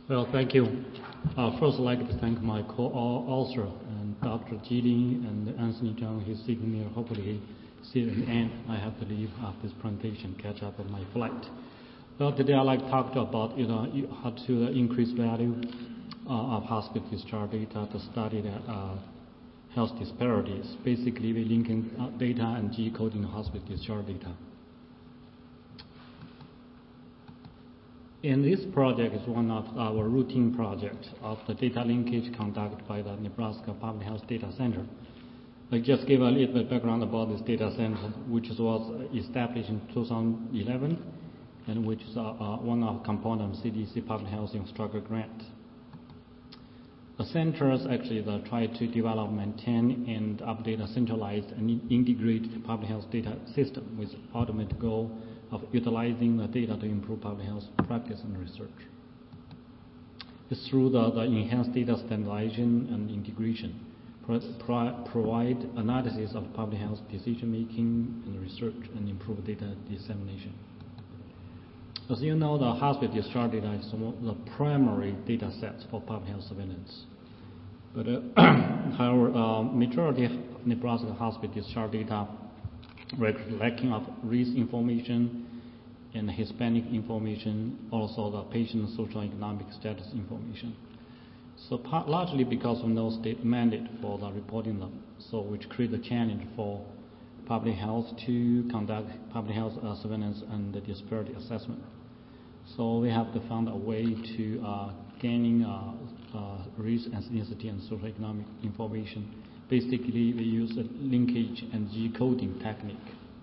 Well, thank you. First, I'd like to thank my co-author and Dr. Jilin and Anthony Zhang. He's sitting here. Hopefully, he's here in the end. I have to leave after this presentation, catch up on my flight. Well, today I'd like to talk about how to increase value of hospital discharge data to study the health disparities. Basically, we're linking data and G-coding hospital discharge data. And this project is one of our routine projects of the data linkage conducted by the Nebraska Public Health Data Center. I just give a little bit background about this data center, which was established in 2011, and which is one of the components of CDC Public Health Infrastructure Grant. The centers actually try to develop, maintain, and update a centralized and integrated public health data system with ultimate goal of utilizing the data to improve public health practice and research. It's through the enhanced data standardization and integration, provide analysis of public health decision making and research, and improve data dissemination. As you know, the hospital discharge data is the primary data sets for public health surveillance. But however, majority of Nebraska hospital discharge data record lacking of race information and Hispanic information, also the patient socioeconomic status information. So largely because of no state mandate for the reporting them, so which create a challenge for public health to conduct public health surveillance and the disparity assessment. So we have to find a way to gaining race, ethnicity, and socioeconomic information. Basically, we use a linkage and G-coding technique.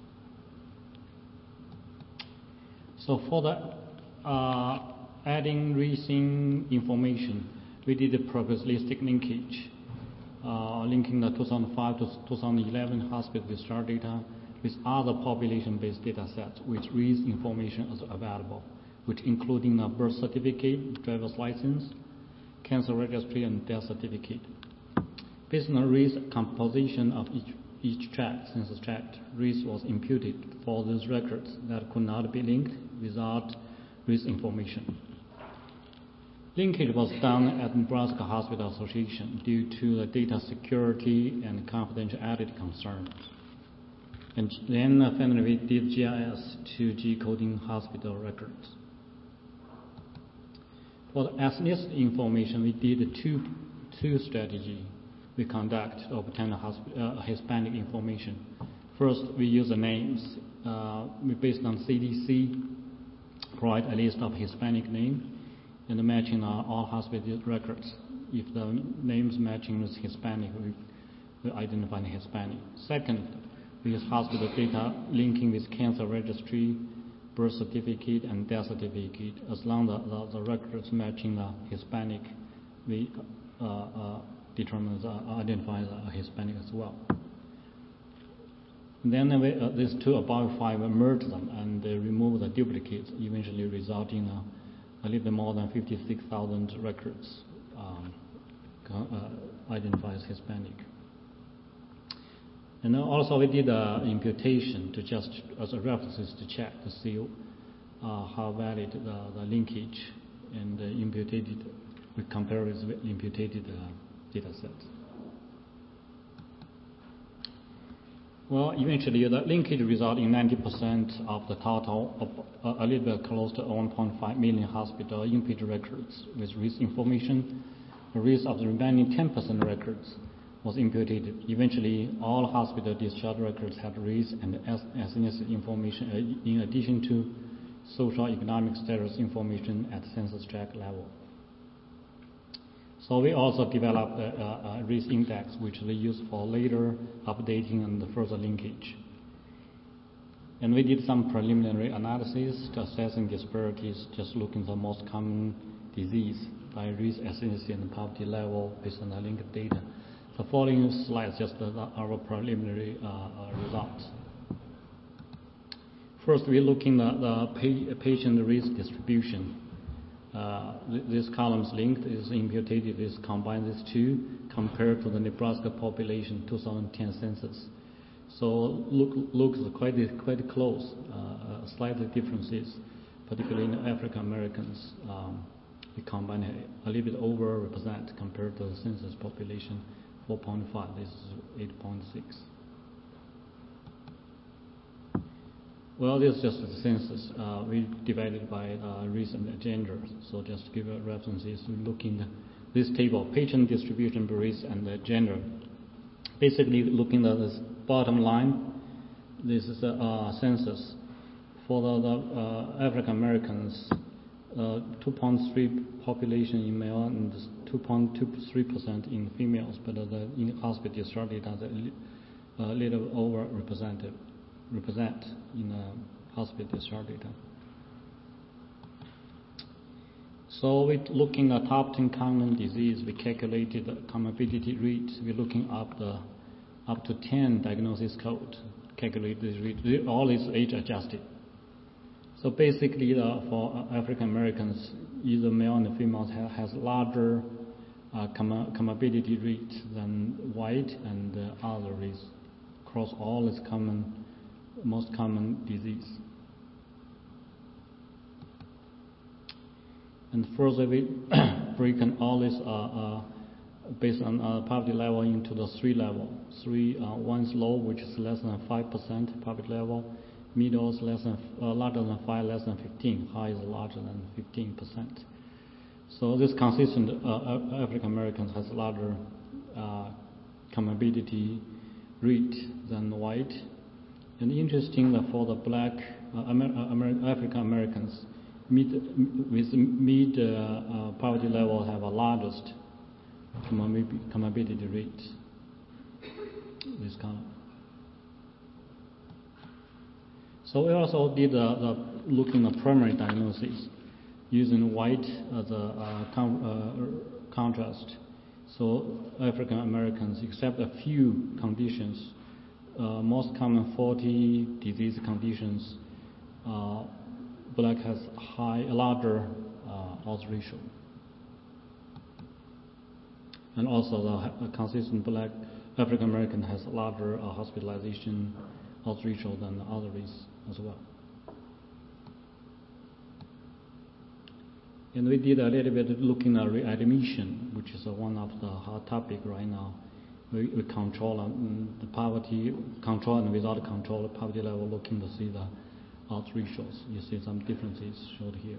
So for the adding race information, we did a probabilistic linkage, linking the 2005 to 2011 hospital discharge data with other population-based data sets with race information as available, which including a birth certificate, driver's license, cancer registry, and death certificate. Based on the race composition of each tract, census tract, race was imputed for those records that could not be linked without race information. Linkage was done at Nebraska Hospital Association due to the data security and confidentiality concerns. And then finally we did GIS to G-coding hospital records. For the ethnicity information, we did two strategies. We conduct to obtain Hispanic information. First, we use the names. We based on CDC, provide a list of Hispanic names and matching all hospital records. If the names matching with Hispanic, we identify the Hispanic. Second, we use hospital data linking with cancer registry, birth certificate, and death certificate. As long as the records matching the Hispanic, we identify the Hispanic as well. And then these two about five merge them and they remove the duplicates, eventually resulting in a little bit more than 56,000 records identified as Hispanic. And also we did imputation to just as a references to check to see how valid the linkage and the imputed, we compare with imputed data sets. Well, eventually the linkage result in 90% of the total, a little bit close to 1.5 million hospital imputed records with risk information. The risk of the remaining 10% records was imputed. Eventually, all hospital discharge records had race and ethnicity information in addition to social economic status information at census tract level. So we also developed a race index, which we use for later updating and further linkage. And we did some preliminary analysis to assessing disparities, just looking at the most common disease by race, ethnicity, and poverty level based on the linked data. The following slides just our preliminary results. First, we're looking at the patient risk distribution. This columns linked is imputed, is combine these two compared to the Nebraska population 2010 census. So looks quite close, slightly differences, particularly in African Americans we combine a little bit over-represent compared to the census population, 4.5. This is 8.6. Well, this is just the census. We divided by race and gender. So just to give a references, we look in this table, patient distribution by race and gender. Basically, looking at this bottom line, this is a census. For the African Americans, 2.3 population in male and 2.23% in females, but in hospital discharge data, a little over-represent in hospital discharge data. So we're looking at top 10 common disease. We calculated the comorbidity rate. We're looking up to 10 diagnosis code. Calculate this rate. All is age adjusted. So basically, for African Americans, either male and female has larger comorbidity rate than white and other race across all its most common disease. And further, we break all this based on poverty level into the three level. One's low, which is less than 5% poverty level. Middle is larger than 5, less than 15. High is larger than 15%. So this consistent African Americans has larger comorbidity rate than white. And interesting that for the black African Americans, with mid poverty level have a largest comorbidity rate. This kind. So we also did looking at primary diagnosis using white as a contrast. So African Americans, except a few conditions, most common 40 disease conditions, black has a larger odds ratio. And also the consistent black African American has a larger hospitalization odds ratio than the other race as well. And we did a little bit looking at readmission, which is one of the hot topic right now. We control the poverty, control and without control the poverty level, looking to see the odds ratios. You see some differences showed here.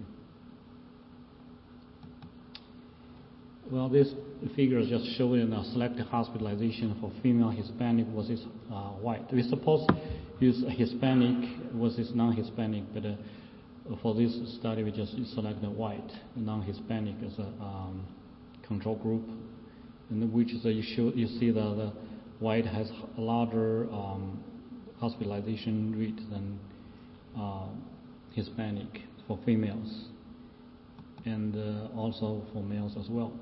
Well, this figure is just showing a selected hospitalization for female Hispanic versus white. We suppose use Hispanic versus non-Hispanic, but for this study we just selected white, non-Hispanic as a control group, and which is you see the white has a larger hospitalization rate than Hispanic for females, and also for males as well.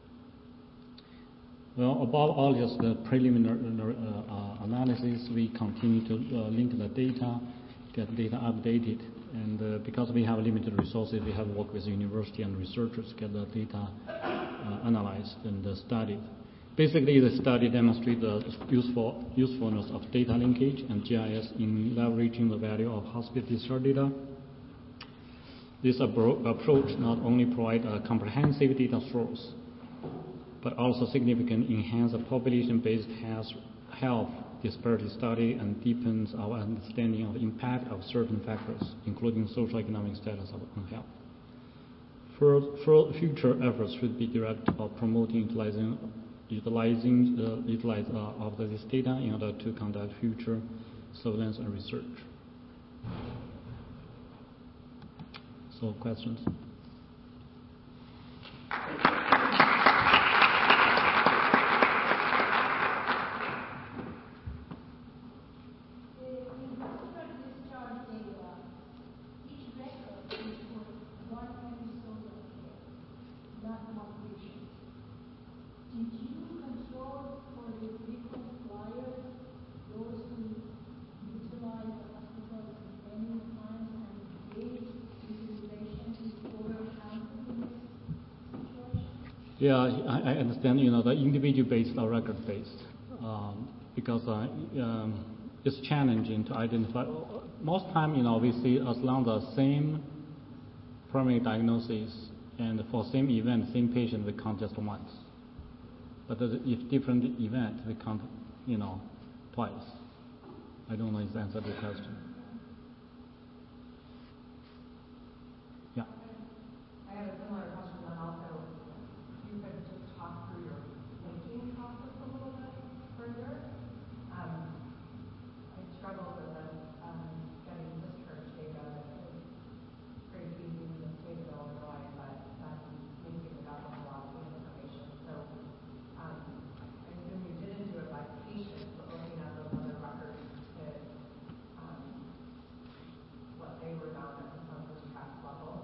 Well, above all just the preliminary analysis, we continue to link the data, get data updated, and because we have limited resources, we have worked with university and researchers to get the data analyzed and studied. Basically, the study demonstrates the usefulness of data linkage and GIS in leveraging the value of hospital discharge data. This approach not only provides a comprehensive data source, but also significantly enhance the population-based health disparity study and deepens our understanding of the impact of certain factors, including social-economic status of health. Future efforts should be directed at promoting utilizing of this data in order to conduct future surveillance and research. So, questions? Yeah, I understand, the individual-based or record-based, because it's challenging to identify. Most time, we see as long as the same primary diagnosis And for same event, same patient, we count just once. But if different event, we count, twice. I don't know if that answered the question. Yeah. I have a similar question, and also, if you could just talk through your thinking process a little bit further. I struggle with getting discharge data. It's pretty easy in the state of Illinois, but maybe we got a lot of information. So I assume you didn't do it by patient, but looking at those other records to what they were done at the census tract level.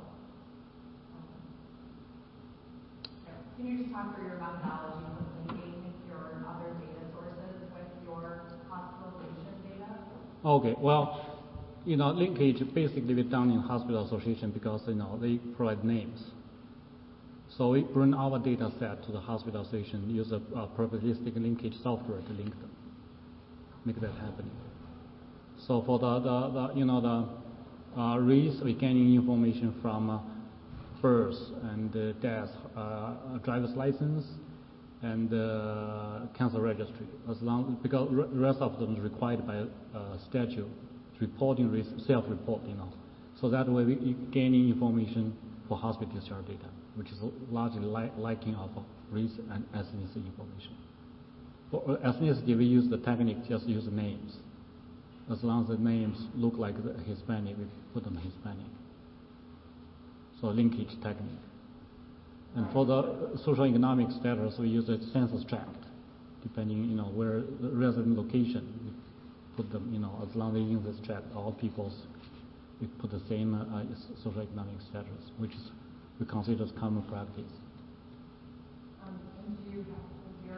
Can you just talk through your methodology for linking your other data sources with your hospitalization data? Okay, well, linkage basically we done in hospital association because, they provide names. So we bring our data set to the hospital association, use a probabilistic linkage software to link them, make that happen. So for the race, we getting information from birth and death, driver's license, and cancer registry. Because the rest of them is required by statute, reporting, self-report. So that way we gaining information for hospital discharge data, which is largely lacking of race and ethnicity information. For ethnicity, we use the technique, just use names. As long as the names look like the Hispanic, we put them Hispanic. So linkage technique. And for the social economic status, we use a census tract, depending, where the resident location, we put them, as long as they use this tract, all peoples, we put the same social economic status, which is we consider as common practice. And do you have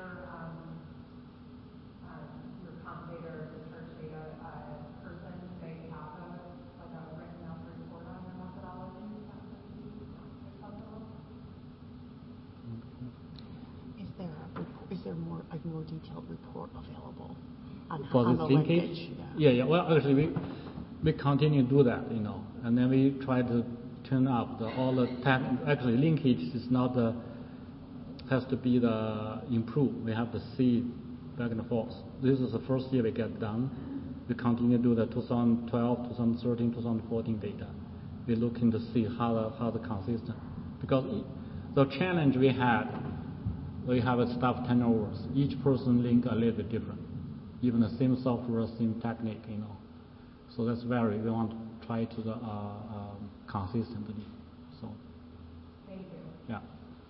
your comp data or discharge data person, they have a written out report on your methodology? Is there more detailed report available on For the this linkage? linkage? Yeah. Well, actually, we continue to do that, and then we try to turn up all the actually linkage is not has to be the improved. We have to see back and forth. This is the first year we get done. We continue to do the 2012, 2013, 2014 data. We're looking to see how the consistent, because the challenge we had, we have a staff turnovers. Each person link a little bit different, even the same software, same technique, So that's very, we want to try to the consistently. So. Thank you. Yeah.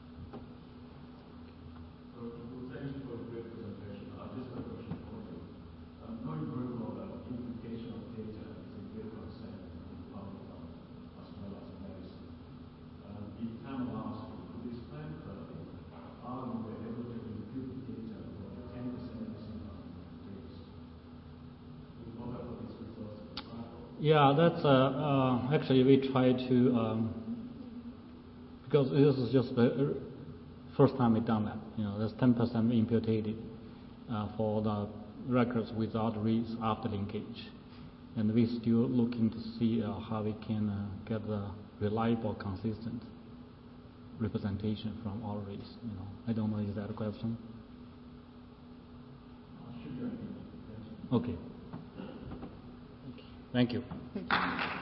So, thank you for a great presentation. Just a question for you. Knowing very well that unification of data is a great concern in public health as well as medicine. If time allows, could you explain how you were able to impute data for 10% missing rates in order for these results to be viable? Yeah, that's actually we try to because this is just the first time we've done that. There's 10% imputed for the records without reads after linkage, and we're still looking to see how we can get the reliable, consistent representation from all reads. I don't know, is that a question? Should be. Okay. Thank you. Thank you.